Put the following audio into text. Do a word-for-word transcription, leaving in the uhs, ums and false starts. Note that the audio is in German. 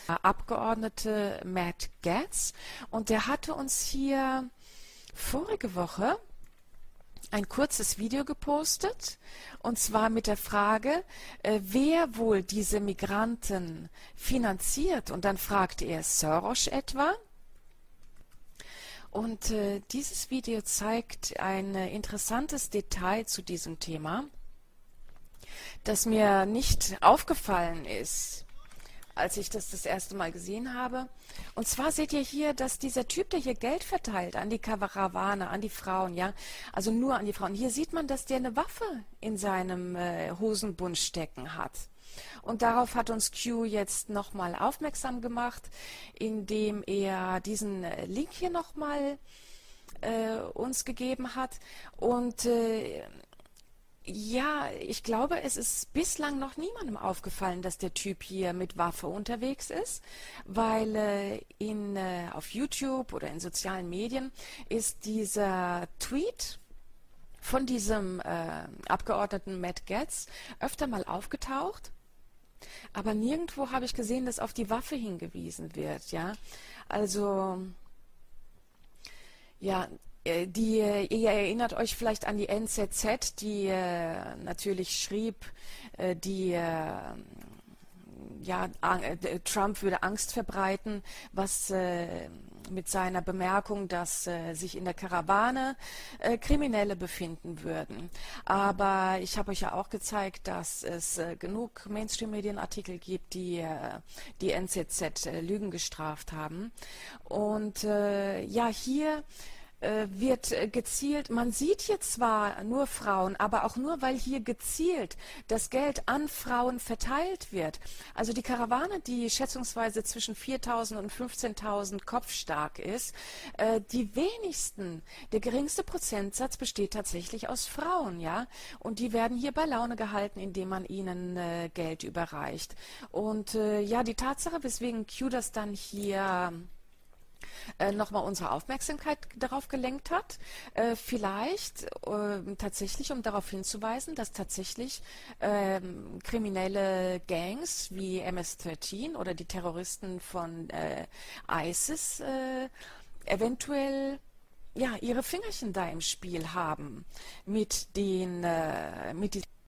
Abgeordnete Matt Gaetz, und der hatte uns hier vorige Woche ein kurzes Video gepostet, und zwar mit der Frage, äh, wer wohl diese Migranten finanziert, und dann fragte er Soros etwa. Und äh, dieses Video zeigt ein äh, interessantes Detail zu diesem Thema, das mir nicht aufgefallen ist, als ich das das erste Mal gesehen habe. Und zwar seht ihr hier, dass dieser Typ, der hier Geld verteilt an die Karawane, an die Frauen, ja, also nur an die Frauen, hier sieht man, dass der eine Waffe in seinem äh, Hosenbund stecken hat. Und darauf hat uns Q jetzt nochmal aufmerksam gemacht, indem er diesen äh, Link hier nochmal äh, uns gegeben hat. Und äh, ja, ich glaube, es ist bislang noch niemandem aufgefallen, dass der Typ hier mit Waffe unterwegs ist, weil äh, in, äh, auf YouTube oder in sozialen Medien ist dieser Tweet von diesem äh, Abgeordneten Matt Gaetz öfter mal aufgetaucht, aber nirgendwo habe ich gesehen, dass auf die Waffe hingewiesen wird, ja. Also, ja, Die, ihr erinnert euch vielleicht an die N Z Z, die äh, natürlich schrieb, äh, die, äh, ja, äh, Trump würde Angst verbreiten, was äh, mit seiner Bemerkung, dass äh, sich in der Karawane äh, Kriminelle befinden würden. Aber ich habe euch ja auch gezeigt, dass es äh, genug Mainstream-Medienartikel gibt, die äh, die N Z Z äh, Lügen gestraft haben. Und äh, ja, hier wird gezielt, man sieht hier zwar nur Frauen, aber auch nur, weil hier gezielt das Geld an Frauen verteilt wird. Also die Karawane, die schätzungsweise zwischen viertausend und fünfzehntausend Kopf stark ist, äh, die wenigsten, der geringste Prozentsatz besteht tatsächlich aus Frauen, ja, und die werden hier bei Laune gehalten, indem man ihnen äh, Geld überreicht. Und äh, ja, die Tatsache, weswegen Q das dann hier Äh, nochmal unsere Aufmerksamkeit darauf gelenkt hat, äh, vielleicht äh, tatsächlich, um darauf hinzuweisen, dass tatsächlich äh, kriminelle Gangs wie M S dreizehn oder die Terroristen von äh, ISIS äh, eventuell ja ihre Fingerchen da im Spiel haben mit den äh, mit